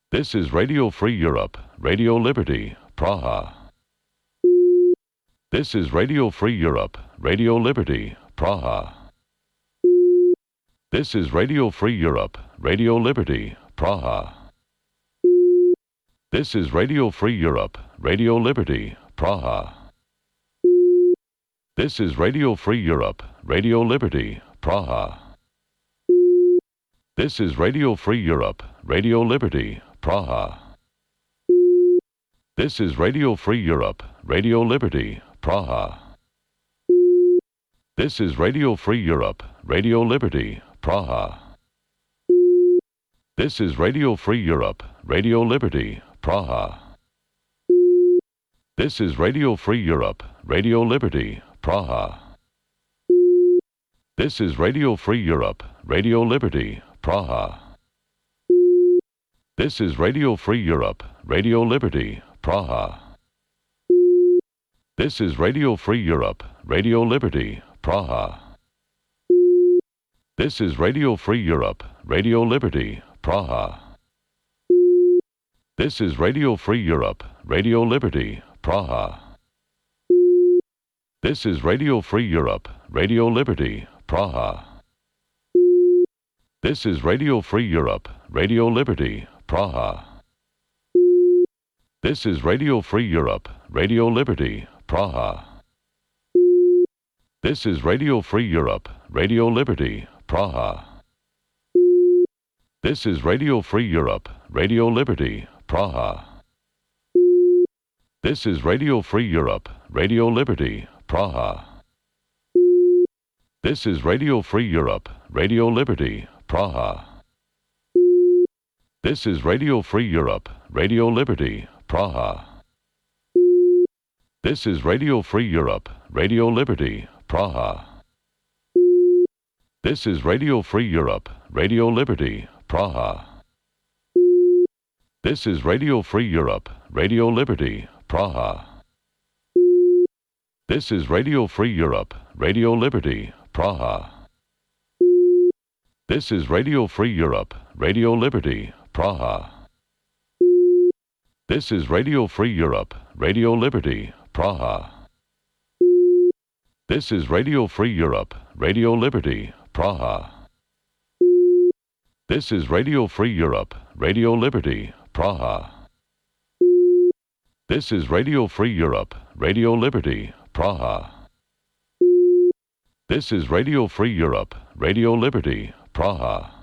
This is Radio Free Europe, Radio Liberty, Praha. This is Radio Free Europe, Radio Liberty, Praha. This is Radio Free Europe, Radio Liberty, Praha. This is Radio Free Europe, Radio Liberty, Praha. This is Radio Free Europe, Radio Liberty, Praha. This is Radio Free Europe, Radio Liberty, Praha. This is Radio Free Europe, Radio Liberty, Praha. This is Radio Free Europe, Radio Liberty, Praha. This is Radio Free Europe, Radio Liberty, Praha. This is Radio Free Europe, Radio Liberty, Praha. This is Radio Free Europe, Radio Liberty, Praha. This is Radio Free Europe, Radio Liberty, Praha. This is Radio Free Europe, Radio Liberty, Praha. This is Radio Free Europe, Radio Liberty, Praha. This is Radio Free Europe, Radio Liberty, Praha. This is Radio Free Europe, Radio Liberty, Praha. This is Radio Free Europe, Radio Liberty, Praha. This is Radio Free Europe, Radio Liberty, Praha. This is Radio Free Europe, Radio Liberty, Praha. This is Radio Free Europe, Radio Liberty, Praha. This is Radio Free Europe, Radio Liberty, Praha. This is Radio Free Europe, Radio Liberty, Praha. This is Radio Free Europe, Radio Liberty, Praha. This is Radio Free Europe, Radio Liberty, Praha. This is Radio Free Europe, Radio Liberty, Praha. This is Radio Free Europe, Radio Liberty, Praha. This is Radio Free Europe, Radio Liberty, Praha. This is Radio Free Europe, Radio Liberty, Praha. This is Radio Free Europe, Radio Liberty, Praha. This is Radio Free Europe, Radio Liberty, Praha. This is Radio Free Europe, Radio Liberty, Praha. This is Radio Free Europe, Radio Liberty, Praha. This is Radio Free Europe, Radio Liberty, Praha.